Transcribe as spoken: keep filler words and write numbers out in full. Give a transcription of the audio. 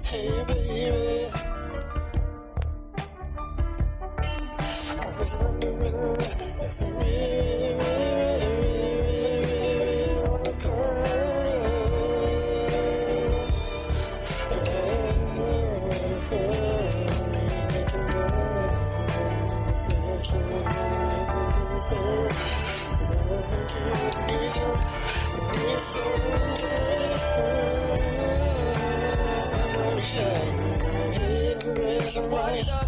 Hey baby, I was wondering if you really, really, really, really wanna come in. And anything we can do, there's nothing to do. Don't be shy, go ahead and raise some lights.